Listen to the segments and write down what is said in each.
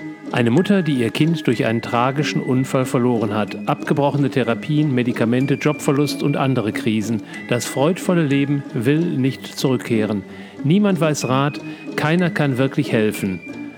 Eine Mutter, die ihr Kind durch einen tragischen Unfall verloren hat. Abgebrochene Therapien, Medikamente, Jobverlust und andere Krisen. Das freudvolle Leben will nicht zurückkehren. Niemand weiß Rat, keiner kann wirklich helfen.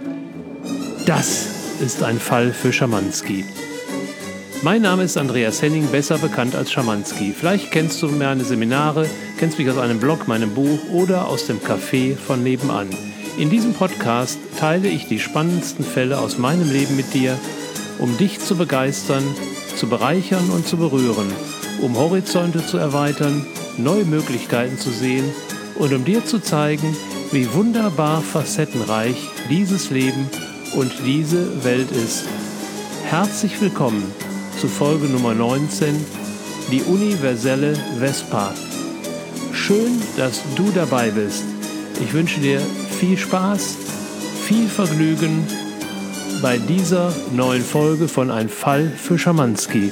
Das ist ein Fall für Schamanski. Mein Name ist Andreas Henning, besser bekannt als Schamanski. Vielleicht kennst du meine Seminare, kennst mich aus einem Blog, meinem Buch oder aus dem Café von nebenan. In diesem Podcast teile ich die spannendsten Fälle aus meinem Leben mit dir, um dich zu begeistern, zu bereichern und zu berühren, um Horizonte zu erweitern, neue Möglichkeiten zu sehen und um dir zu zeigen, wie wunderbar facettenreich dieses Leben und diese Welt ist. Herzlich willkommen zu Folge Nummer 19, die universelle Vespa. Schön, dass du dabei bist. Ich wünsche dir viel Spaß, viel Vergnügen bei dieser neuen Folge von Ein Fall für Schamanski.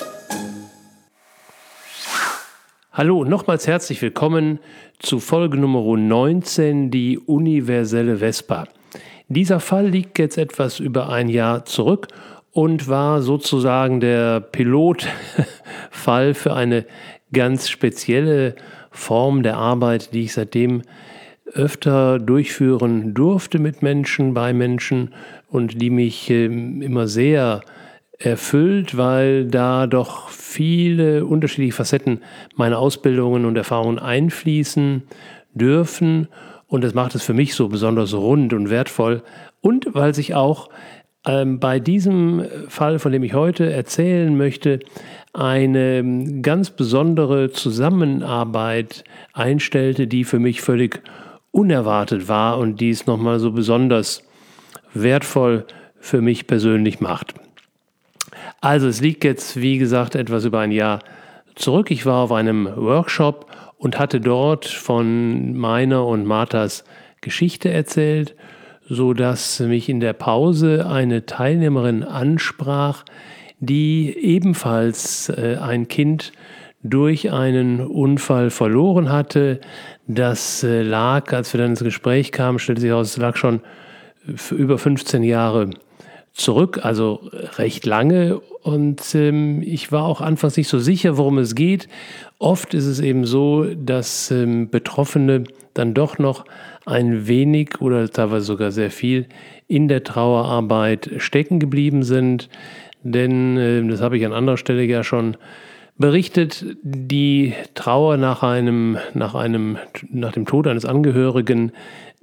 Hallo und nochmals herzlich willkommen zu Folge Nummer 19, die universelle Vespa. Dieser Fall liegt jetzt etwas über ein Jahr zurück und war sozusagen der Pilotfall für eine ganz spezielle Form der Arbeit, die ich seitdem öfter durchführen durfte mit Menschen, bei Menschen und die mich immer sehr erfüllt, weil da doch viele unterschiedliche Facetten meiner Ausbildungen und Erfahrungen einfließen dürfen und das macht es für mich so besonders rund und wertvoll und weil sich auch bei diesem Fall, von dem ich heute erzählen möchte, eine ganz besondere Zusammenarbeit einstellte, die für mich völlig unerwartet war und die es nochmal so besonders wertvoll für mich persönlich macht. Also es liegt jetzt, wie gesagt, etwas über ein Jahr zurück. Ich war auf einem Workshop und hatte dort von meiner und Marthas Geschichte erzählt, sodass mich in der Pause eine Teilnehmerin ansprach, die ebenfalls ein Kind durch einen Unfall verloren hatte. Das lag, als wir dann ins Gespräch kamen, stellte sich heraus, es lag schon für über 15 Jahre zurück, also recht lange. Und ich war auch anfangs nicht so sicher, worum es geht. Oft ist es eben so, dass Betroffene dann doch noch ein wenig oder teilweise sogar sehr viel in der Trauerarbeit stecken geblieben sind. Denn, das habe ich an anderer Stelle ja schon berichtet, die Trauer nach dem Tod eines Angehörigen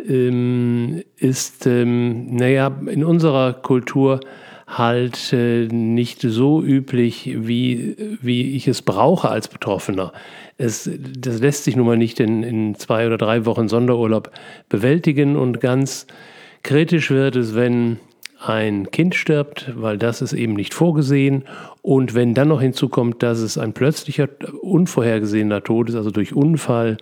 ist in unserer Kultur halt nicht so üblich, wie ich es brauche als Betroffener. Das lässt sich nun mal nicht in 2 oder 3 Wochen Sonderurlaub bewältigen und ganz kritisch wird es, wenn ein Kind stirbt, weil das ist eben nicht vorgesehen und wenn dann noch hinzukommt, dass es ein plötzlicher, unvorhergesehener Tod ist, also durch Unfall,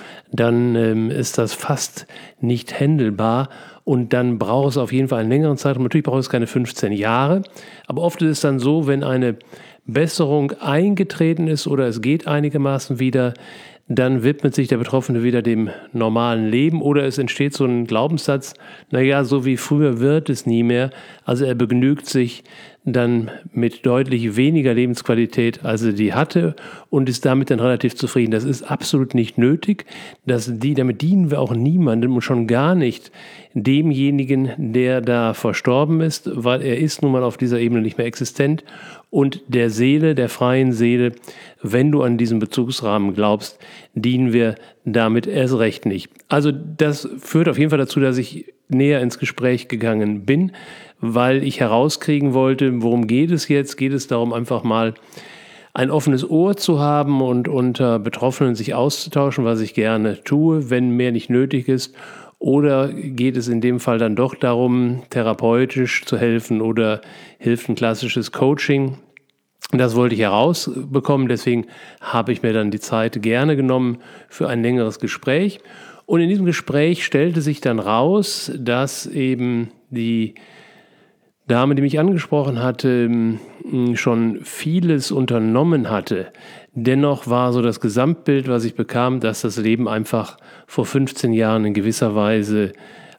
dann ist das fast nicht händelbar und dann braucht es auf jeden Fall einen längeren Zeitraum. Natürlich braucht es keine 15 Jahre, aber oft ist es dann so, wenn eine Besserung eingetreten ist oder es geht einigermaßen wieder, dann widmet sich der Betroffene wieder dem normalen Leben oder es entsteht so ein Glaubenssatz, so wie früher wird es nie mehr. Also er begnügt sich dann mit deutlich weniger Lebensqualität, als er die hatte und ist damit dann relativ zufrieden. Das ist absolut nicht nötig. Damit dienen wir auch niemandem und schon gar nicht demjenigen, der da verstorben ist, weil er ist nun mal auf dieser Ebene nicht mehr existent und der Seele, der freien Seele, wenn du an diesen Bezugsrahmen glaubst, dienen wir damit erst recht nicht. Also das führt auf jeden Fall dazu, dass ich näher ins Gespräch gegangen bin, weil ich herauskriegen wollte, worum geht es jetzt? Geht es darum, einfach mal ein offenes Ohr zu haben und unter Betroffenen sich auszutauschen, was ich gerne tue, wenn mehr nicht nötig ist? Oder geht es in dem Fall dann doch darum, therapeutisch zu helfen oder hilft ein klassisches Coaching? Das wollte ich herausbekommen, deswegen habe ich mir dann die Zeit gerne genommen für ein längeres Gespräch. Und in diesem Gespräch stellte sich dann raus, dass eben die Dame, die mich angesprochen hatte, schon vieles unternommen hatte. Dennoch war so das Gesamtbild, was ich bekam, dass das Leben einfach vor 15 Jahren in gewisser Weise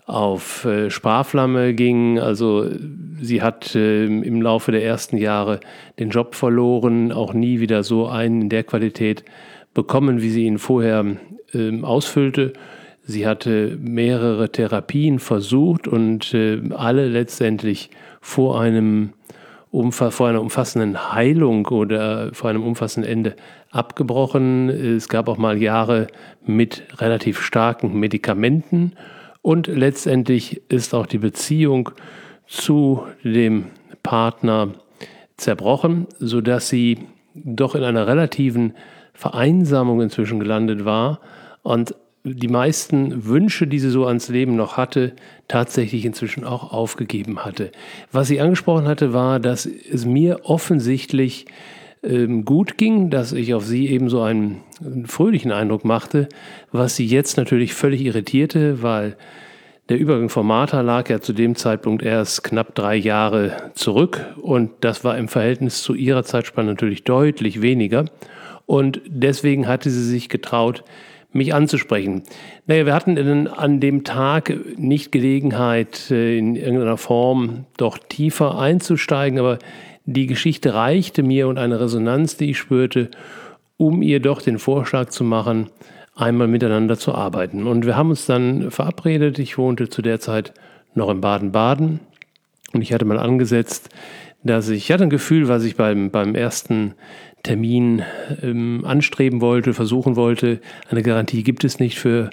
auf Sparflamme ging. Also sie hat im Laufe der ersten Jahre den Job verloren, auch nie wieder so einen in der Qualität bekommen, wie sie ihn vorher ausfüllte. Sie hatte mehrere Therapien versucht und alle letztendlich vor einer umfassenden Heilung oder vor einem umfassenden Ende abgebrochen. Es gab auch mal Jahre mit relativ starken Medikamenten und letztendlich ist auch die Beziehung zu dem Partner zerbrochen, sodass sie doch in einer relativen Vereinsamung inzwischen gelandet war und die meisten Wünsche, die sie so ans Leben noch hatte, tatsächlich inzwischen auch aufgegeben hatte. Was sie angesprochen hatte, war, dass es mir offensichtlich gut ging, dass ich auf sie eben so einen fröhlichen Eindruck machte, was sie jetzt natürlich völlig irritierte, weil der Übergang von Martha lag ja zu dem Zeitpunkt erst knapp 3 Jahre zurück und das war im Verhältnis zu ihrer Zeitspanne natürlich deutlich weniger und deswegen hatte sie sich getraut, mich anzusprechen. Naja, wir hatten an dem Tag nicht Gelegenheit, in irgendeiner Form doch tiefer einzusteigen, aber die Geschichte reichte mir und eine Resonanz, die ich spürte, um ihr doch den Vorschlag zu machen, einmal miteinander zu arbeiten. Und wir haben uns dann verabredet. Ich wohnte zu der Zeit noch in Baden-Baden und ich hatte mal angesetzt, ich hatte ein Gefühl, was ich beim ersten Termin anstreben wollte, versuchen wollte. Eine Garantie gibt es nicht für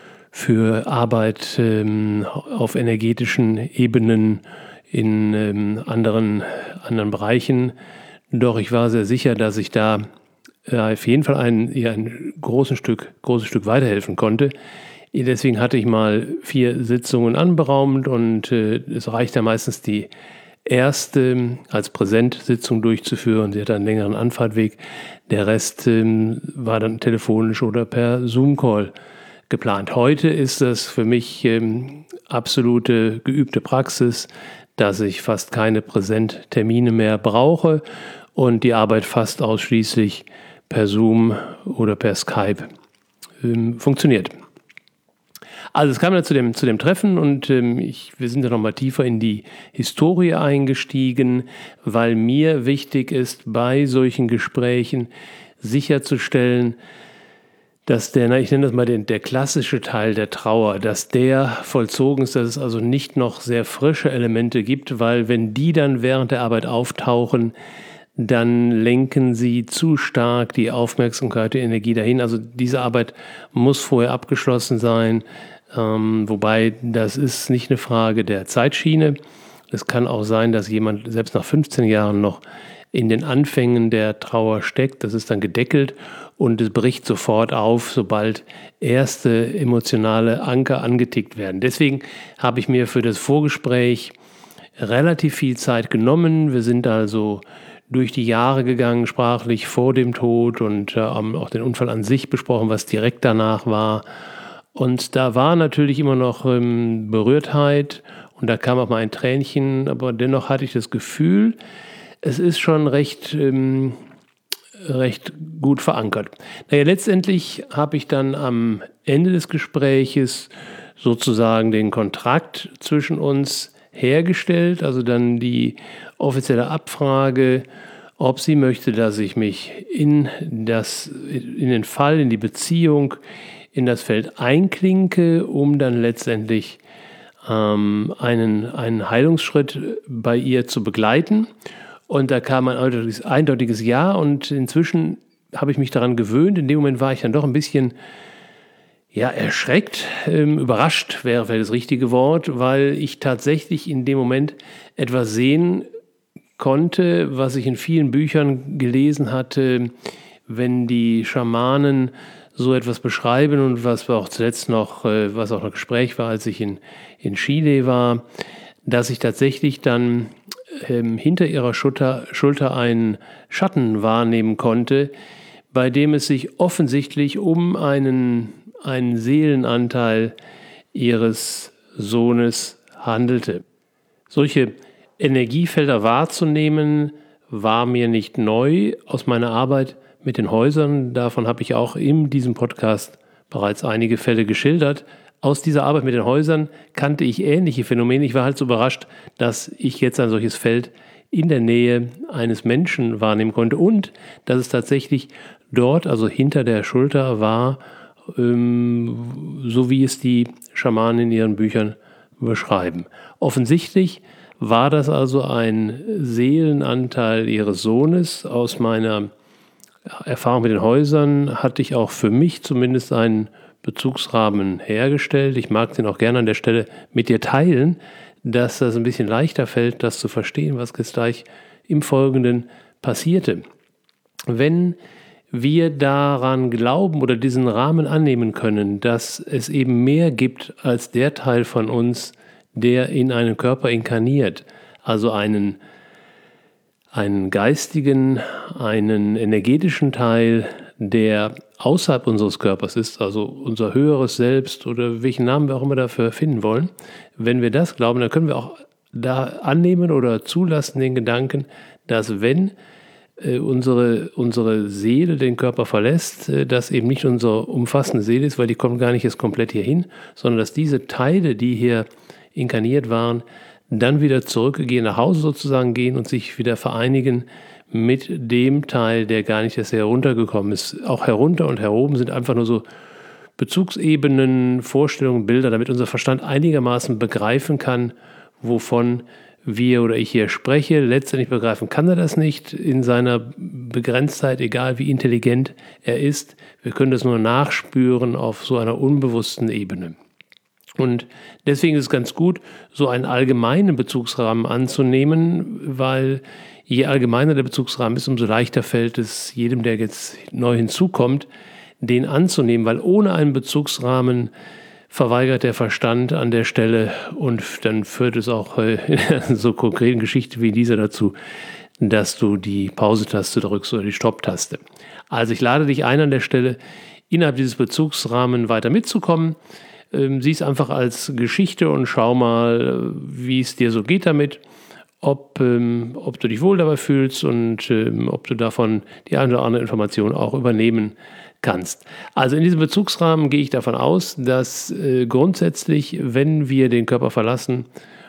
Arbeit auf energetischen Ebenen in anderen Bereichen. Doch ich war sehr sicher, dass ich da auf jeden Fall ihr ein großes Stück weiterhelfen konnte. Deswegen hatte ich mal 4 Sitzungen anberaumt und es reicht ja meistens die erste als Präsentsitzung durchzuführen. Sie hatte einen längeren Anfahrtweg. Der Rest war dann telefonisch oder per Zoom-Call geplant. Heute ist das für mich absolute geübte Praxis, dass ich fast keine Präsenttermine mehr brauche und die Arbeit fast ausschließlich per Zoom oder per Skype funktioniert. Also es kam dann zu dem Treffen und wir sind dann nochmal tiefer in die Historie eingestiegen, weil mir wichtig ist, bei solchen Gesprächen sicherzustellen, dass ich nenne das mal der klassische Teil der Trauer, dass der vollzogen ist, dass es also nicht noch sehr frische Elemente gibt, weil wenn die dann während der Arbeit auftauchen, dann lenken sie zu stark die Aufmerksamkeit, die Energie dahin. Also diese Arbeit muss vorher abgeschlossen sein, wobei das ist nicht eine Frage der Zeitschiene. Es kann auch sein, dass jemand selbst nach 15 Jahren noch in den Anfängen der Trauer steckt. Das ist dann gedeckelt und es bricht sofort auf, sobald erste emotionale Anker angetickt werden. Deswegen habe ich mir für das Vorgespräch relativ viel Zeit genommen. Wir sind also durch die Jahre gegangen, sprachlich vor dem Tod und haben auch den Unfall an sich besprochen, was direkt danach war. Und da war natürlich immer noch Berührtheit und da kam auch mal ein Tränchen, aber dennoch hatte ich das Gefühl, es ist schon recht gut verankert. Naja, letztendlich habe ich dann am Ende des Gespräches sozusagen den Kontrakt zwischen uns hergestellt, also dann die offizielle Abfrage, ob sie möchte, dass ich mich in den Fall, in die Beziehung, in das Feld einklinke, um dann letztendlich einen Heilungsschritt bei ihr zu begleiten. Und da kam ein eindeutiges Ja und inzwischen habe ich mich daran gewöhnt. In dem Moment war ich dann doch ein bisschen erschreckt, überrascht wäre das richtige Wort, weil ich tatsächlich in dem Moment etwas sehen konnte, was ich in vielen Büchern gelesen hatte, wenn die Schamanen so etwas beschreiben und was wir auch zuletzt noch, was auch noch Gespräch war, als ich in Chile war, dass ich tatsächlich dann hinter ihrer Schulter einen Schatten wahrnehmen konnte, bei dem es sich offensichtlich um einen Seelenanteil ihres Sohnes handelte. Solche Energiefelder wahrzunehmen, war mir nicht neu aus meiner Arbeit mit den Häusern. Davon habe ich auch in diesem Podcast bereits einige Fälle geschildert. aus dieser Arbeit mit den Häusern kannte ich ähnliche Phänomene. Ich war halt so überrascht, dass ich jetzt ein solches Feld in der Nähe eines Menschen wahrnehmen konnte und dass es tatsächlich dort, also hinter der Schulter war, so wie es die Schamanen in ihren Büchern beschreiben. Offensichtlich war das also ein Seelenanteil ihres Sohnes. Aus meiner Erfahrung mit den Häusern hatte ich auch für mich zumindest einen Bezugsrahmen hergestellt. Ich mag den auch gerne an der Stelle mit dir teilen, dass das ein bisschen leichter fällt, das zu verstehen, was jetzt gleich im Folgenden passierte. Wenn wir daran glauben oder diesen Rahmen annehmen können, dass es eben mehr gibt als der Teil von uns, der in einen Körper inkarniert, also einen geistigen, einen energetischen Teil, der außerhalb unseres Körpers ist, also unser höheres Selbst oder welchen Namen wir auch immer dafür finden wollen. Wenn wir das glauben, dann können wir auch da annehmen oder zulassen den Gedanken, dass wenn unsere Seele den Körper verlässt, das eben nicht unsere umfassende Seele ist, weil die kommt gar nicht jetzt komplett hierhin, sondern dass diese Teile, die hier inkarniert waren, dann wieder zurückgehen, nach Hause sozusagen gehen und sich wieder vereinigen mit dem Teil, der gar nicht erst heruntergekommen ist. Auch herunter und heroben sind einfach nur so Bezugsebenen, Vorstellungen, Bilder, damit unser Verstand einigermaßen begreifen kann, wovon wir oder ich hier spreche. Letztendlich begreifen kann er das nicht in seiner Begrenztheit, egal wie intelligent er ist. Wir können das nur nachspüren auf so einer unbewussten Ebene. Und deswegen ist es ganz gut, so einen allgemeinen Bezugsrahmen anzunehmen, weil je allgemeiner der Bezugsrahmen ist, umso leichter fällt es jedem, der jetzt neu hinzukommt, den anzunehmen, weil ohne einen Bezugsrahmen verweigert der Verstand an der Stelle und dann führt es auch in so konkreten Geschichten wie dieser dazu, dass du die Pause-Taste drückst oder die Stopp-Taste. Also ich lade dich ein, an der Stelle innerhalb dieses Bezugsrahmens weiter mitzukommen. Sieh es einfach als Geschichte und schau mal, wie es dir so geht damit, ob du dich wohl dabei fühlst und ob du davon die eine oder andere Information auch übernehmen kannst. Also in diesem Bezugsrahmen gehe ich davon aus, dass grundsätzlich, wenn wir den Körper verlassen,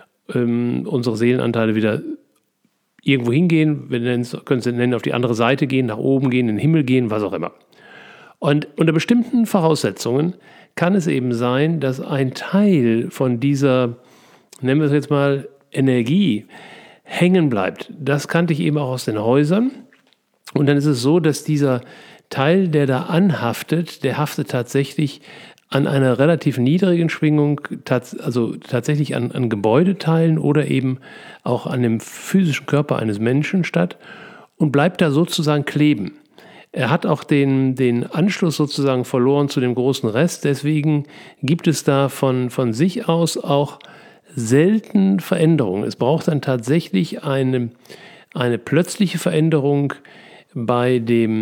unsere Seelenanteile wieder irgendwo hingehen, wir können es nennen, auf die andere Seite gehen, nach oben gehen, in den Himmel gehen, was auch immer. Und unter bestimmten Voraussetzungen kann es eben sein, dass ein Teil von dieser, nennen wir es jetzt mal, Energie hängen bleibt. Das kannte ich eben auch aus den Häusern. Und dann ist es so, dass dieser Teil, der da anhaftet, der haftet tatsächlich an einer relativ niedrigen Schwingung, also tatsächlich an Gebäudeteilen oder eben auch an dem physischen Körper eines Menschen statt und bleibt da sozusagen kleben. Er hat auch den Anschluss sozusagen verloren zu dem großen Rest, deswegen gibt es da von sich aus auch selten Veränderungen. Es braucht dann tatsächlich eine plötzliche Veränderung bei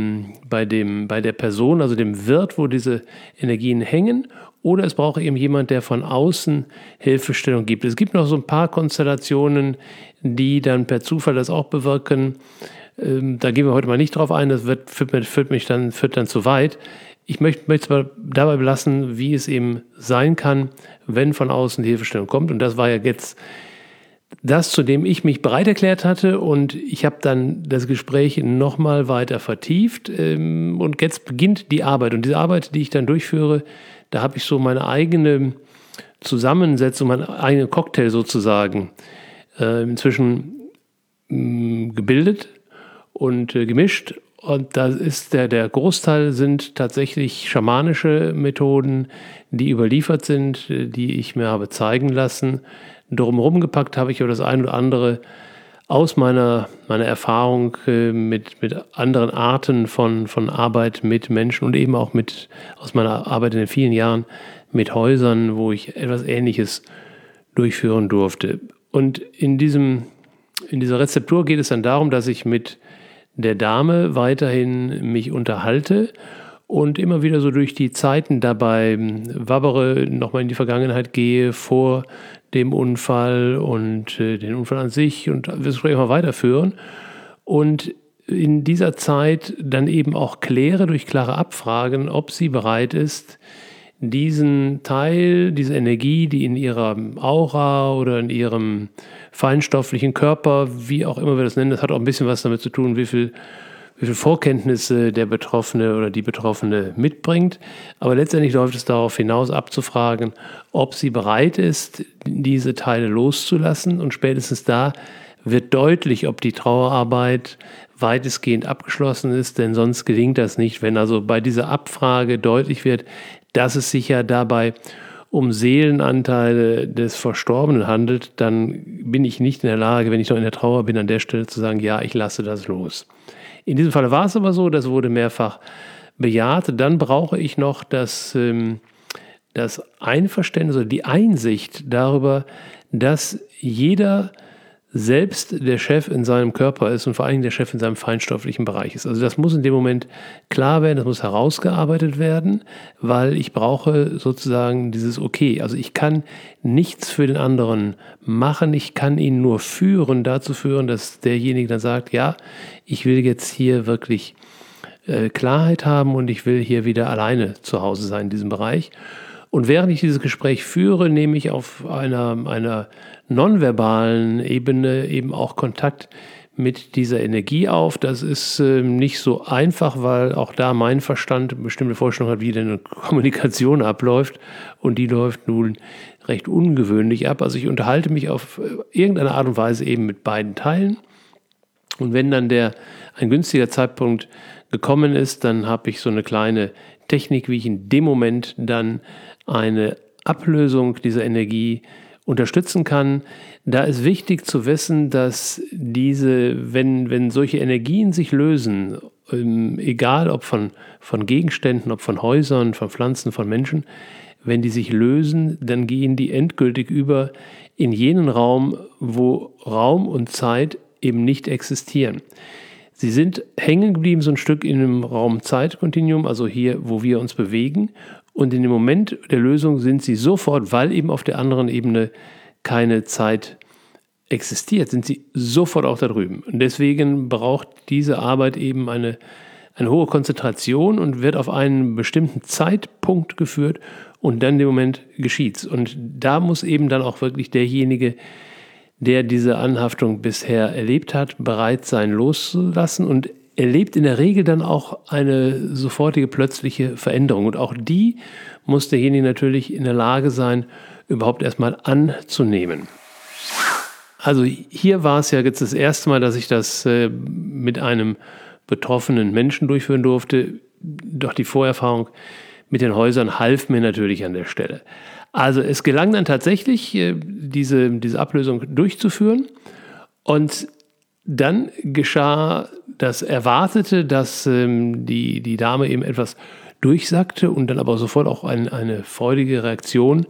der Person, also dem Wirt, wo diese Energien hängen, oder es braucht eben jemand, der von außen Hilfestellung gibt. Es gibt noch so ein paar Konstellationen, die dann per Zufall das auch bewirken. Da gehen wir heute mal nicht drauf ein, das führt dann zu weit. Ich möchte es aber dabei belassen, wie es eben sein kann, wenn von außen die Hilfestellung kommt. Und das war ja jetzt das, zu dem ich mich bereit erklärt hatte. Und ich habe dann das Gespräch nochmal weiter vertieft. Und jetzt beginnt die Arbeit. Und diese Arbeit, die ich dann durchführe, da habe ich so meine eigene Zusammensetzung, meinen eigenen Cocktail sozusagen inzwischen gebildet und gemischt. Und da ist der Großteil sind tatsächlich schamanische Methoden, die überliefert sind, die ich mir habe zeigen lassen. Drumherum gepackt habe ich aber das eine oder andere aus meiner Erfahrung mit anderen Arten von Arbeit mit Menschen und eben auch aus meiner Arbeit in den vielen Jahren mit Häusern, wo ich etwas Ähnliches durchführen durfte. Und in dieser Rezeptur geht es dann darum, dass ich mit der Dame weiterhin mich unterhalte und immer wieder so durch die Zeiten dabei wabbere, nochmal in die Vergangenheit gehe, vor dem Unfall und den Unfall an sich und das Gespräch mal weiterführen. Und in dieser Zeit dann eben auch kläre durch klare Abfragen, ob sie bereit ist, diesen Teil, diese Energie, die in ihrer Aura oder in ihrem feinstofflichen Körper, wie auch immer wir das nennen, das hat auch ein bisschen was damit zu tun, wie viel Vorkenntnisse der Betroffene oder die Betroffene mitbringt. Aber letztendlich läuft es darauf hinaus, abzufragen, ob sie bereit ist, diese Teile loszulassen. Und spätestens da wird deutlich, ob die Trauerarbeit weitestgehend abgeschlossen ist, denn sonst gelingt das nicht. Wenn also bei dieser Abfrage deutlich wird, dass es sich ja dabei um Seelenanteile des Verstorbenen handelt, dann bin ich nicht in der Lage, wenn ich noch in der Trauer bin, an der Stelle zu sagen, ja, ich lasse das los. In diesem Fall war es aber so, das wurde mehrfach bejaht. Dann brauche ich noch das Einverständnis oder die Einsicht darüber, dass jeder selbst der Chef in seinem Körper ist und vor allem der Chef in seinem feinstofflichen Bereich ist. Also das muss in dem Moment klar werden, das muss herausgearbeitet werden, weil ich brauche sozusagen dieses Okay. Also ich kann nichts für den anderen machen, ich kann ihn nur dazu führen, dass derjenige dann sagt, ja, ich will jetzt hier wirklich Klarheit haben und ich will hier wieder alleine zu Hause sein in diesem Bereich. Und während ich dieses Gespräch führe, nehme ich auf einer nonverbalen Ebene eben auch Kontakt mit dieser Energie auf. Das ist nicht so einfach, weil auch da mein Verstand eine bestimmte Vorstellung hat, wie denn eine Kommunikation abläuft. Und die läuft nun recht ungewöhnlich ab. Also ich unterhalte mich auf irgendeine Art und Weise eben mit beiden Teilen. Und wenn dann ein günstiger Zeitpunkt gekommen ist, dann habe ich so eine kleine Technik, wie ich in dem Moment dann eine Ablösung dieser Energie unterstützen kann. Da ist wichtig zu wissen, dass wenn solche Energien sich lösen, egal ob von Gegenständen, ob von Häusern, von Pflanzen, von Menschen, wenn die sich lösen, dann gehen die endgültig über in jenen Raum, wo Raum und Zeit eben nicht existieren. Sie sind hängen geblieben so ein Stück in einem Raum-Zeit-Kontinuum, also hier, wo wir uns bewegen. Und in dem Moment der Lösung sind sie sofort, weil eben auf der anderen Ebene keine Zeit existiert, sind sie sofort auch da drüben. Und deswegen braucht diese Arbeit eben eine hohe Konzentration und wird auf einen bestimmten Zeitpunkt geführt und dann in dem Moment geschieht's. Und da muss eben dann auch wirklich derjenige, der diese Anhaftung bisher erlebt hat, bereit sein loszulassen und erlebt in der Regel dann auch eine sofortige plötzliche Veränderung. Und auch die muss derjenige natürlich in der Lage sein, überhaupt erstmal anzunehmen. Also hier war es ja jetzt das erste Mal, dass ich das mit einem betroffenen Menschen durchführen durfte. Doch die Vorerfahrung mit den Häusern half mir natürlich an der Stelle. Also es gelang dann tatsächlich, diese Ablösung durchzuführen. Und dann geschah das Erwartete, dass die Dame eben etwas durchsagte und dann aber sofort auch eine freudige Reaktion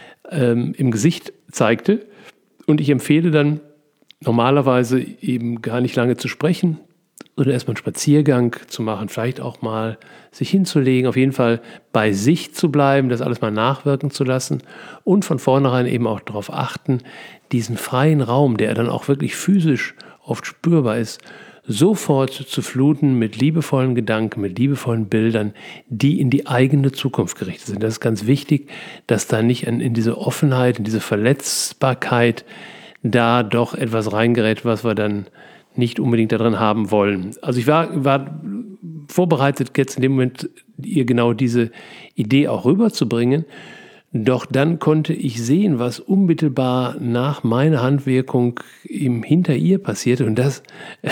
im Gesicht zeigte. Und ich empfehle dann normalerweise eben gar nicht lange zu sprechen, oder erstmal einen Spaziergang zu machen, vielleicht auch mal sich hinzulegen, auf jeden Fall bei sich zu bleiben, das alles mal nachwirken zu lassen und von vornherein eben auch darauf achten, diesen freien Raum, der dann auch wirklich physisch oft spürbar ist, sofort zu fluten mit liebevollen Gedanken, mit liebevollen Bildern, die in die eigene Zukunft gerichtet sind. Das ist ganz wichtig, dass da nicht in diese Offenheit, in diese Verletzbarkeit da doch etwas reingerät, was wir dann nicht unbedingt darin haben wollen. Also ich war vorbereitet, jetzt in dem Moment ihr genau diese Idee auch rüberzubringen. Doch dann konnte ich sehen, was unmittelbar nach meiner Handwirkung hinter ihr passierte. Und das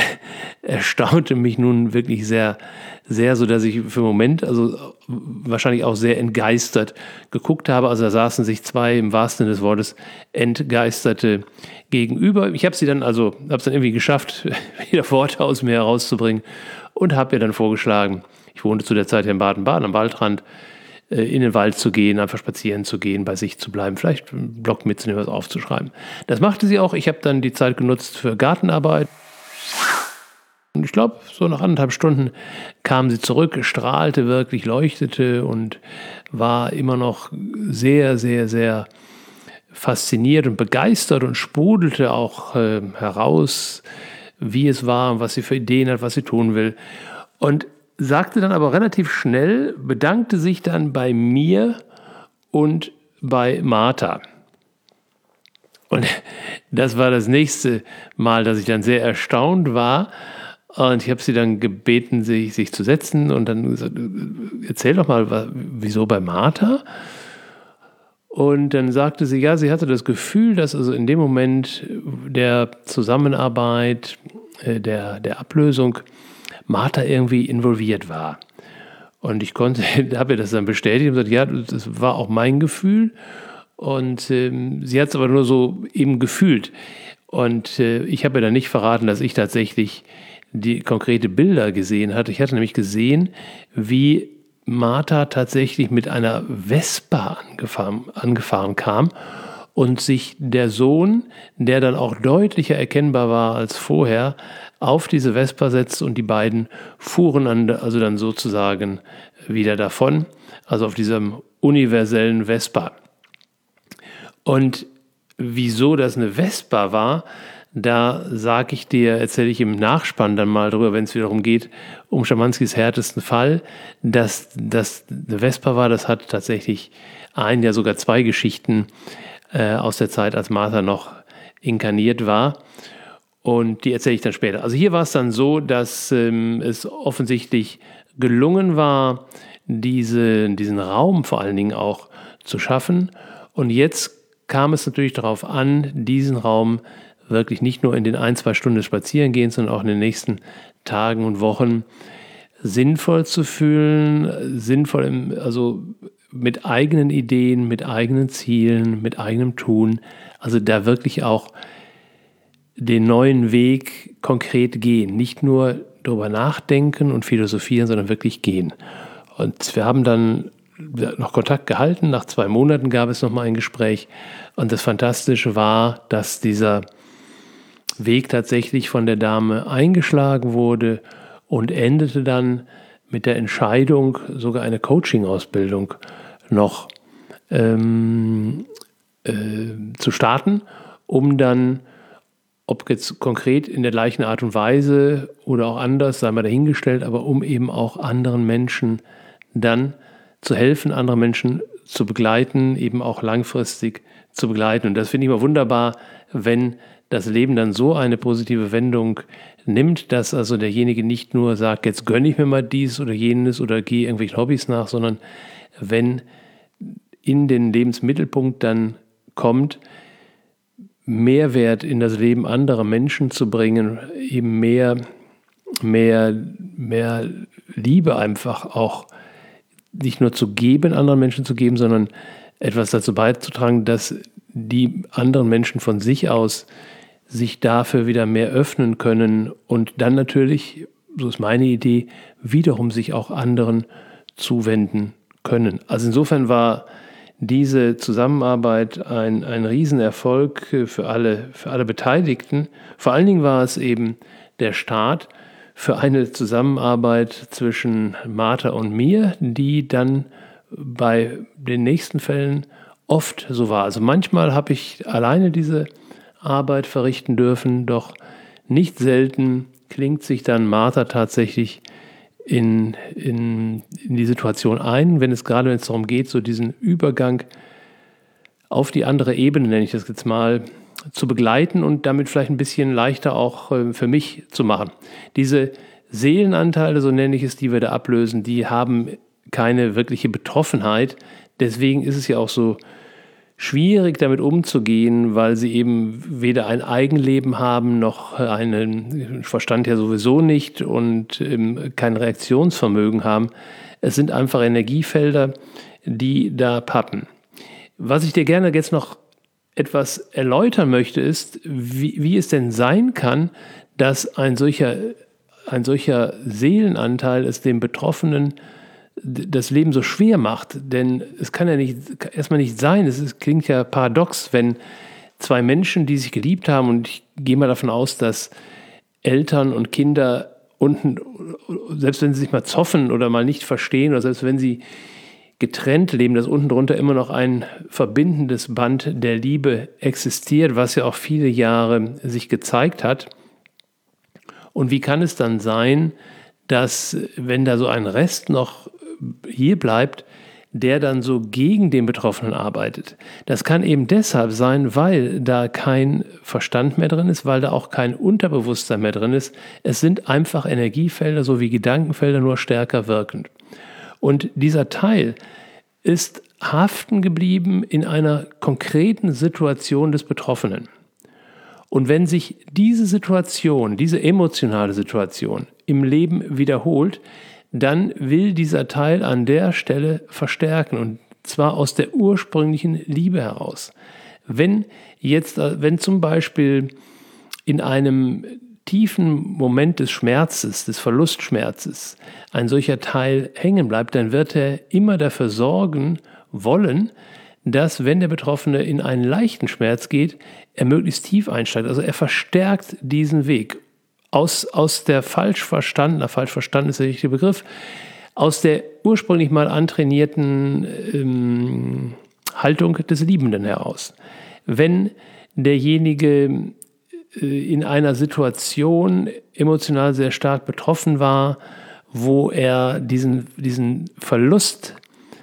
erstaunte mich nun wirklich sehr, sehr, so dass ich für einen Moment, also wahrscheinlich auch sehr entgeistert geguckt habe. Also da saßen sich zwei, im wahrsten Sinne des Wortes, Entgeisterte gegenüber. Ich habe es dann irgendwie geschafft, wieder Worte aus mir herauszubringen und habe ihr dann vorgeschlagen, ich wohnte zu der Zeit in Baden-Baden am Waldrand, in den Wald zu gehen, einfach spazieren zu gehen, bei sich zu bleiben, vielleicht einen Block mitzunehmen, was aufzuschreiben. Das machte sie auch. Ich habe dann die Zeit genutzt für Gartenarbeit. Und ich glaube, so nach 1,5 Stunden kam sie zurück, strahlte wirklich, leuchtete und war immer noch sehr, sehr, sehr fasziniert und begeistert und sprudelte auch heraus, wie es war, was sie für Ideen hat, was sie tun will. Und sagte dann aber relativ schnell, bedankte sich dann bei mir und bei Martha. Und das war das nächste Mal, dass ich dann sehr erstaunt war. Und ich habe sie dann gebeten, sich zu setzen und dann gesagt, erzähl doch mal, wieso bei Martha? Und dann sagte sie, ja, sie hatte das Gefühl, dass also in dem Moment der Zusammenarbeit, der Ablösung, Martha irgendwie involviert war. Und ich habe ihr das dann bestätigt und gesagt, ja, das war auch mein Gefühl. Und sie hat es aber nur so eben gefühlt. Und ich habe ihr dann nicht verraten, dass ich tatsächlich die konkrete Bilder gesehen hatte. Ich hatte nämlich gesehen, wie Martha tatsächlich mit einer Vespa angefahren kam und sich der Sohn, der dann auch deutlicher erkennbar war als vorher, auf diese Vespa setzt und die beiden fuhren also dann sozusagen wieder davon, also auf diesem universellen Vespa. Und wieso das eine Vespa war, da erzähle ich im Nachspann dann mal drüber, wenn es wiederum geht, um Schamanskys härtesten Fall, dass das eine Vespa war. Das hat tatsächlich ja sogar 2 Geschichten aus der Zeit, als Martha noch inkarniert war. Und die erzähle ich dann später. Also hier war es dann so, dass es offensichtlich gelungen war, diesen Raum vor allen Dingen auch zu schaffen. Und jetzt kam es natürlich darauf an, diesen Raum wirklich nicht nur in den 1-2 Stunden des Spazierengehens, sondern auch in den nächsten Tagen und Wochen sinnvoll zu fühlen, also mit eigenen Ideen, mit eigenen Zielen, mit eigenem Tun, also da wirklich auch den neuen Weg konkret gehen, nicht nur darüber nachdenken und philosophieren, sondern wirklich gehen. Und wir haben dann noch Kontakt gehalten, nach 2 Monaten gab es nochmal ein Gespräch und das Fantastische war, dass dieser Weg tatsächlich von der Dame eingeschlagen wurde und endete dann mit der Entscheidung, sogar eine Coaching-Ausbildung noch zu starten, um dann, ob jetzt konkret in der gleichen Art und Weise oder auch anders, sei mal dahingestellt, aber um eben auch anderen Menschen dann zu helfen, andere Menschen zu begleiten, eben auch langfristig zu begleiten. Und das finde ich immer wunderbar, wenn das Leben dann so eine positive Wendung nimmt, dass also derjenige nicht nur sagt, jetzt gönne ich mir mal dies oder jenes oder gehe irgendwelchen Hobbys nach, sondern wenn in den Lebensmittelpunkt dann kommt, Mehrwert in das Leben anderer Menschen zu bringen, eben mehr Liebe einfach auch nicht nur zu geben, anderen Menschen zu geben, sondern etwas dazu beizutragen, dass die anderen Menschen von sich aus sich dafür wieder mehr öffnen können und dann natürlich, so ist meine Idee, wiederum sich auch anderen zuwenden können. Also insofern war diese Zusammenarbeit ein Riesenerfolg für alle Beteiligten. Vor allen Dingen war es eben der Start für eine Zusammenarbeit zwischen Martha und mir, die dann bei den nächsten Fällen oft so war. Also manchmal habe ich alleine diese Arbeit verrichten dürfen, doch nicht selten klingt sich dann Martha tatsächlich in die Situation ein, wenn es darum geht, so diesen Übergang auf die andere Ebene, nenne ich das jetzt mal, zu begleiten und damit vielleicht ein bisschen leichter auch für mich zu machen. Diese Seelenanteile, so nenne ich es, die wir da ablösen, die haben keine wirkliche Betroffenheit. Deswegen ist es ja auch so schwierig, damit umzugehen, weil sie eben weder ein Eigenleben haben, noch einen Verstand ja sowieso nicht und kein Reaktionsvermögen haben. Es sind einfach Energiefelder, die da pappen. Was ich dir gerne jetzt noch etwas erläutern möchte, ist, wie es denn sein kann, dass ein solcher Seelenanteil es dem Betroffenen das Leben so schwer macht. Denn es kann ja erstmal nicht sein, klingt ja paradox, wenn 2 Menschen, die sich geliebt haben, und ich gehe mal davon aus, dass Eltern und Kinder unten, selbst wenn sie sich mal zoffen oder mal nicht verstehen oder selbst wenn sie getrennt leben, dass unten drunter immer noch ein verbindendes Band der Liebe existiert, was ja auch viele Jahre sich gezeigt hat. Und wie kann es dann sein, dass, wenn da so ein Rest noch hier bleibt, der dann so gegen den Betroffenen arbeitet. Das kann eben deshalb sein, weil da kein Verstand mehr drin ist, weil da auch kein Unterbewusstsein mehr drin ist. Es sind einfach Energiefelder, so wie Gedankenfelder, nur stärker wirkend. Und dieser Teil ist haften geblieben in einer konkreten Situation des Betroffenen. Und wenn sich diese Situation, diese emotionale Situation im Leben wiederholt, dann will dieser Teil an der Stelle verstärken, und zwar aus der ursprünglichen Liebe heraus. Wenn zum Beispiel in einem tiefen Moment des Schmerzes, des Verlustschmerzes, ein solcher Teil hängen bleibt, dann wird er immer dafür sorgen wollen, dass, wenn der Betroffene in einen leichten Schmerz geht, er möglichst tief einsteigt. Also er verstärkt diesen Weg. Aus der falsch verstanden ist der richtige Begriff, aus der ursprünglich mal antrainierten Haltung des Liebenden heraus. Wenn derjenige in einer Situation emotional sehr stark betroffen war, wo er diesen Verlust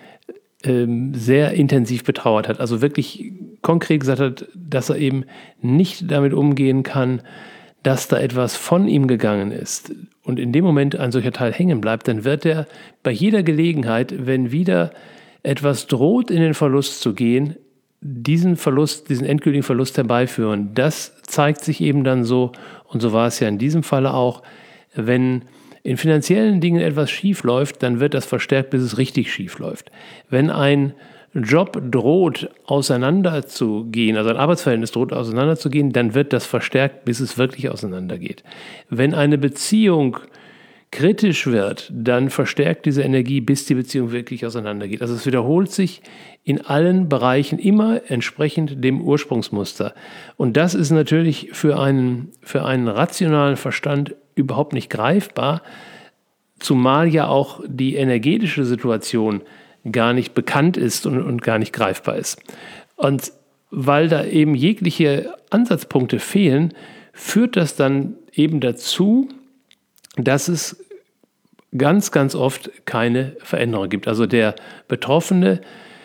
sehr intensiv betrauert hat, also wirklich konkret gesagt hat, dass er eben nicht damit umgehen kann, dass da etwas von ihm gegangen ist, und in dem Moment ein solcher Teil hängen bleibt, dann wird er bei jeder Gelegenheit, wenn wieder etwas droht, in den Verlust zu gehen, diesen endgültigen Verlust herbeiführen. Das zeigt sich eben dann so, und so war es ja in diesem Falle auch, wenn in finanziellen Dingen etwas schief läuft, dann wird das verstärkt, bis es richtig schief läuft. Wenn ein Job droht auseinanderzugehen, also ein Arbeitsverhältnis droht auseinanderzugehen, dann wird das verstärkt, bis es wirklich auseinandergeht. Wenn eine Beziehung kritisch wird, dann verstärkt diese Energie, bis die Beziehung wirklich auseinandergeht. Also es wiederholt sich in allen Bereichen immer entsprechend dem Ursprungsmuster. Und das ist natürlich für einen rationalen Verstand überhaupt nicht greifbar, zumal ja auch die energetische Situation gar nicht bekannt ist und gar nicht greifbar ist. Und weil da eben jegliche Ansatzpunkte fehlen, führt das dann eben dazu, dass es ganz, ganz oft keine Veränderung gibt. Also der Betroffene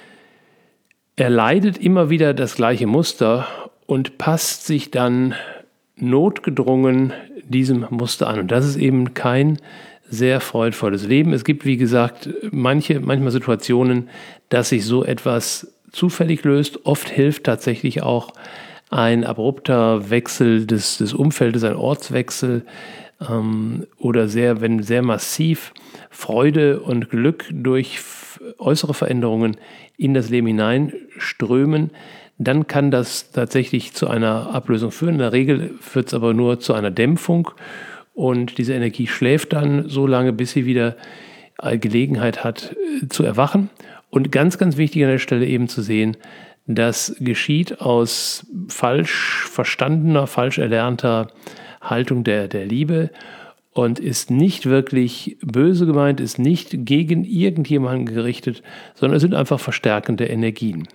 erleidet immer wieder das gleiche Muster und passt sich dann notgedrungen diesem Muster an. Und das ist eben kein sehr freudvolles Leben. Es gibt, wie gesagt, manchmal Situationen, dass sich so etwas zufällig löst. Oft hilft tatsächlich auch ein abrupter Wechsel des Umfeldes, ein Ortswechsel, oder wenn sehr massiv Freude und Glück durch äußere Veränderungen in das Leben hineinströmen, dann kann das tatsächlich zu einer Ablösung führen. In der Regel führt es aber nur zu einer Dämpfung, und diese Energie schläft dann so lange, bis sie wieder Gelegenheit hat zu erwachen. Und ganz, ganz wichtig an der Stelle eben zu sehen, das geschieht aus falsch verstandener, falsch erlernter Haltung der Liebe und ist nicht wirklich böse gemeint, ist nicht gegen irgendjemanden gerichtet, sondern es sind einfach verstärkende Energien.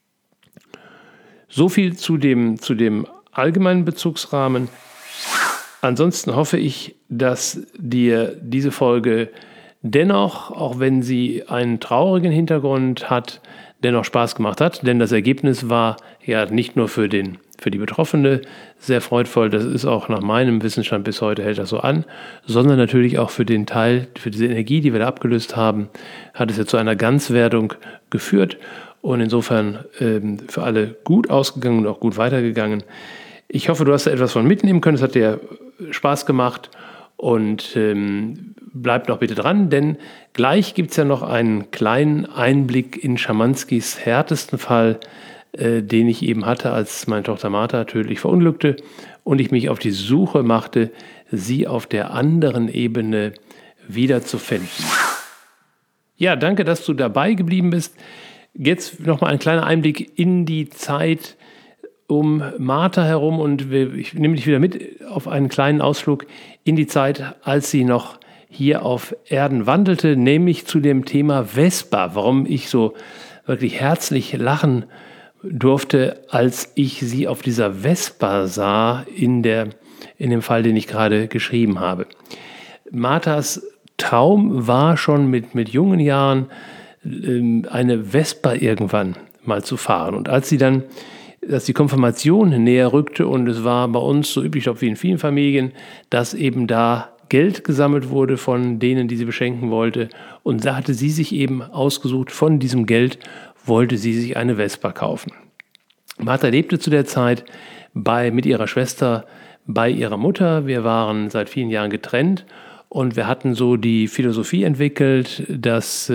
So viel zu dem allgemeinen Bezugsrahmen. Ansonsten hoffe ich, dass dir diese Folge dennoch, auch wenn sie einen traurigen Hintergrund hat, dennoch Spaß gemacht hat. Denn das Ergebnis war ja nicht nur für die Betroffene sehr freudvoll, das ist auch nach meinem Wissensstand bis heute hält das so an, sondern natürlich auch für den Teil, für diese Energie, die wir da abgelöst haben, hat es ja zu einer Ganzwerdung geführt und insofern für alle gut ausgegangen und auch gut weitergegangen. Ich hoffe, du hast da etwas von mitnehmen können, es hat dir Spaß gemacht und bleib noch bitte dran, denn gleich gibt es ja noch einen kleinen Einblick in Schamanskys härtesten Fall, den ich eben hatte, als meine Tochter Martha tödlich verunglückte und ich mich auf die Suche machte, sie auf der anderen Ebene wiederzufinden. Ja, danke, dass du dabei geblieben bist. Jetzt nochmal ein kleiner Einblick in die Zeit um Martha herum und ich nehme dich wieder mit auf einen kleinen Ausflug in die Zeit, als sie noch hier auf Erden wandelte, nämlich zu dem Thema Vespa, warum ich so wirklich herzlich lachen durfte, als ich sie auf dieser Vespa sah, in dem Fall, den ich gerade geschrieben habe. Marthas Traum war schon mit jungen Jahren, eine Vespa irgendwann mal zu fahren. Und als die Konfirmation näher rückte und es war bei uns so üblich, wie in vielen Familien, dass eben da Geld gesammelt wurde von denen, die sie beschenken wollte. Und da hatte sie sich eben ausgesucht, von diesem Geld wollte sie sich eine Vespa kaufen. Martha lebte zu der Zeit mit ihrer Schwester bei ihrer Mutter. Wir waren seit vielen Jahren getrennt und wir hatten so die Philosophie entwickelt, dass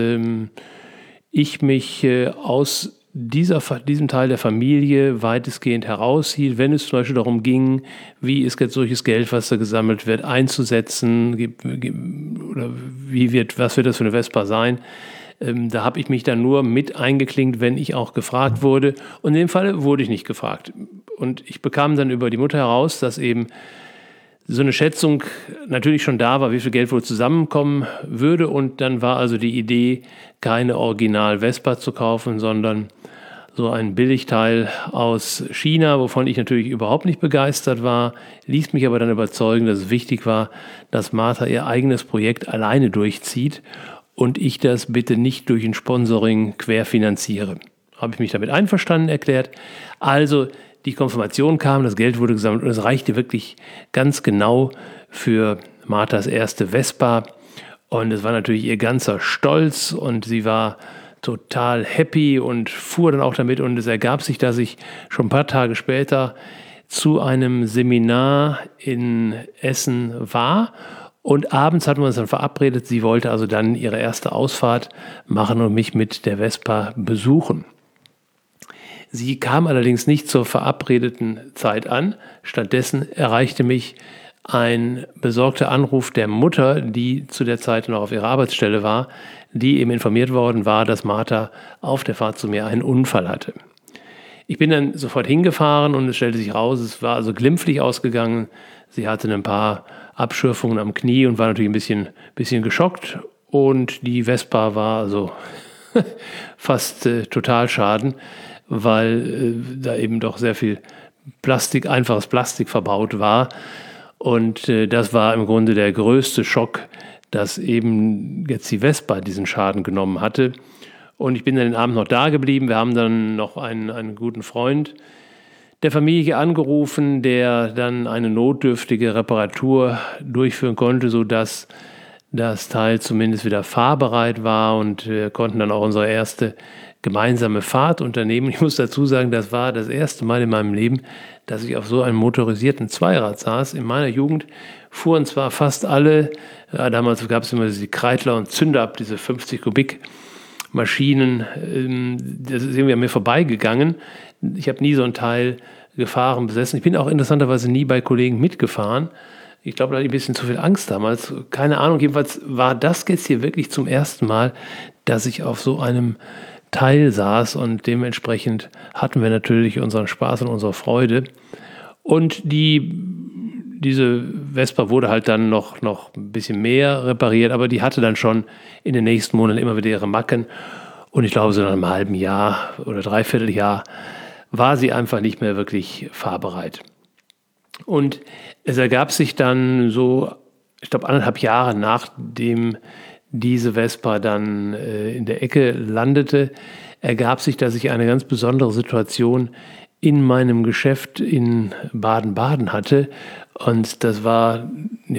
ich mich aus diesem Teil der Familie weitestgehend heraushielt, wenn es zum Beispiel darum ging, wie ist jetzt solches Geld, was da gesammelt wird, einzusetzen oder was wird das für eine Vespa sein. Da habe ich mich dann nur mit eingeklinkt, wenn ich auch gefragt wurde. Und in dem Fall wurde ich nicht gefragt. Und ich bekam dann über die Mutter heraus, dass eben so eine Schätzung natürlich schon da war, wie viel Geld wohl zusammenkommen würde. Und dann war also die Idee, keine Original-Vespa zu kaufen, sondern so ein Billigteil aus China, wovon ich natürlich überhaupt nicht begeistert war, ließ mich aber dann überzeugen, dass es wichtig war, dass Martha ihr eigenes Projekt alleine durchzieht und ich das bitte nicht durch ein Sponsoring querfinanziere. Habe ich mich damit einverstanden erklärt. Also die Konfirmation kam, das Geld wurde gesammelt und es reichte wirklich ganz genau für Marthas erste Vespa. Und es war natürlich ihr ganzer Stolz und sie war total happy und fuhr dann auch damit. Und es ergab sich, dass ich schon ein paar Tage später zu einem Seminar in Essen war. Und abends hatten wir uns dann verabredet. Sie wollte also dann ihre erste Ausfahrt machen und mich mit der Vespa besuchen. Sie kam allerdings nicht zur verabredeten Zeit an. Stattdessen erreichte mich ein besorgter Anruf der Mutter, die zu der Zeit noch auf ihrer Arbeitsstelle war, die eben informiert worden war, dass Martha auf der Fahrt zu mir einen Unfall hatte. Ich bin dann sofort hingefahren und es stellte sich raus, es war also glimpflich ausgegangen. Sie hatte ein paar Abschürfungen am Knie und war natürlich ein bisschen geschockt. Und die Vespa war also fast Totalschaden, weil da eben doch sehr viel einfaches Plastik verbaut war. Und das war im Grunde der größte Schock, dass eben jetzt die Vespa diesen Schaden genommen hatte. Und ich bin dann den Abend noch da geblieben. Wir haben dann noch einen guten Freund der Familie angerufen, der dann eine notdürftige Reparatur durchführen konnte, sodass das Teil zumindest wieder fahrbereit war. Und wir konnten dann auch unsere erste gemeinsame Fahrt unternehmen. Ich muss dazu sagen, das war das erste Mal in meinem Leben, dass ich auf so einem motorisierten Zweirad saß. In meiner Jugend fuhren zwar fast alle, damals gab es immer diese Kreidler und Zünder, diese 50 Kubik Maschinen, das ist irgendwie an mir vorbeigegangen. Ich habe nie so ein Teil gefahren, besessen. Ich bin auch interessanterweise nie bei Kollegen mitgefahren. Ich glaube, da hatte ich ein bisschen zu viel Angst damals. Keine Ahnung, jedenfalls war das jetzt hier wirklich zum ersten Mal, dass ich auf so einem Teil saß und dementsprechend hatten wir natürlich unseren Spaß und unsere Freude. Und diese Vespa wurde halt dann noch ein bisschen mehr repariert, aber die hatte dann schon in den nächsten Monaten immer wieder ihre Macken. Und ich glaube, so nach einem halben Jahr oder Dreivierteljahr war sie einfach nicht mehr wirklich fahrbereit. Und es ergab sich dann so, ich glaube 1,5 Jahre nachdem diese Vespa dann in der Ecke landete, ergab sich, dass ich eine ganz besondere Situation in meinem Geschäft in Baden-Baden hatte. Und das war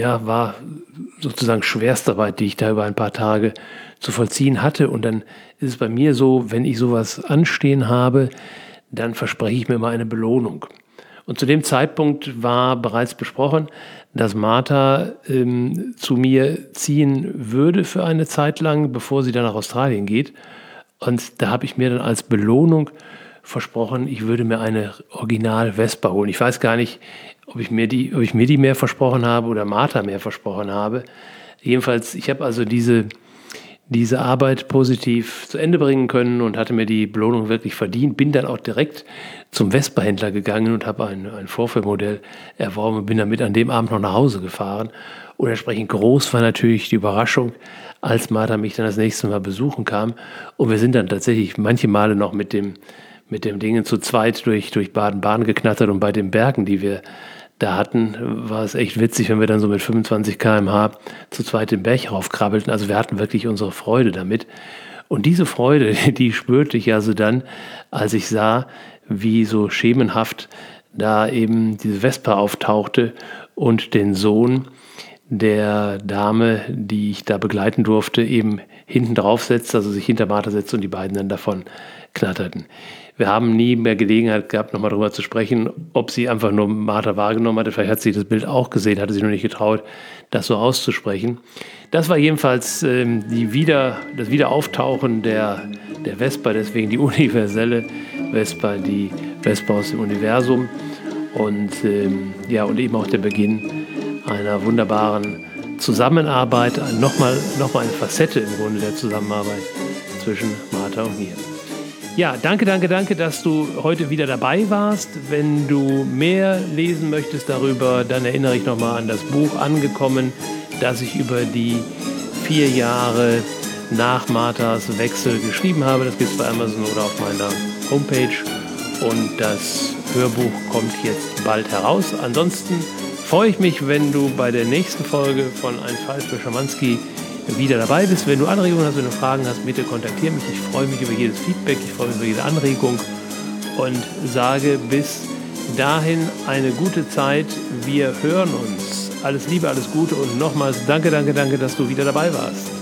sozusagen Schwerstarbeit, die ich da über ein paar Tage zu vollziehen hatte. Und dann ist es bei mir so, wenn ich sowas anstehen habe, dann verspreche ich mir immer eine Belohnung. Und zu dem Zeitpunkt war bereits besprochen, dass Martha zu mir ziehen würde für eine Zeit lang, bevor sie dann nach Australien geht. Und da habe ich mir dann als Belohnung versprochen, ich würde mir eine Original-Vespa holen. Ich weiß gar nicht, ob ich mir die mehr versprochen habe oder Martha mehr versprochen habe. Jedenfalls, ich habe also diese Arbeit positiv zu Ende bringen können und hatte mir die Belohnung wirklich verdient. Bin dann auch direkt zum Vespa-Händler gegangen und habe ein Vorführmodell erworben und bin damit an dem Abend noch nach Hause gefahren. Und entsprechend groß war natürlich die Überraschung, als Martha mich dann das nächste Mal besuchen kam. Und wir sind dann tatsächlich manche Male noch mit dem Ding zu zweit durch Baden-Baden geknattert. Und bei den Bergen, die wir da hatten, war es echt witzig, wenn wir dann so mit 25 km/h zu zweit den Berg raufkrabbelten. Also wir hatten wirklich unsere Freude damit. Und diese Freude, die spürte ich also dann, als ich sah, wie so schemenhaft da eben diese Vespa auftauchte und den Sohn der Dame, die ich da begleiten durfte, eben hinten drauf setzte, also sich hinter Martha setzte und die beiden dann davon knatterten. Wir haben nie mehr Gelegenheit gehabt, nochmal darüber zu sprechen, ob sie einfach nur Martha wahrgenommen hatte. Vielleicht hat sie das Bild auch gesehen, hatte sich nur nicht getraut, das so auszusprechen. Das war jedenfalls das Wiederauftauchen der Vespa, deswegen die universelle Vespa, die Vespa aus dem Universum. Und eben auch der Beginn einer wunderbaren Zusammenarbeit, nochmal eine Facette im Grunde der Zusammenarbeit zwischen Martha und mir. Ja, danke, dass du heute wieder dabei warst. Wenn du mehr lesen möchtest darüber, dann erinnere ich nochmal an das Buch Angekommen, das ich über die 4 Jahre nach Marthas Wechsel geschrieben habe. Das gibt es bei Amazon oder auf meiner Homepage. Und das Hörbuch kommt jetzt bald heraus. Ansonsten freue ich mich, wenn du bei der nächsten Folge von Ein Fall für Schamanski wieder dabei bist. Wenn du Anregungen hast, wenn du Fragen hast, bitte kontaktiere mich. Ich freue mich über jedes Feedback, ich freue mich über jede Anregung und sage bis dahin eine gute Zeit. Wir hören uns. Alles Liebe, alles Gute und nochmals danke, dass du wieder dabei warst.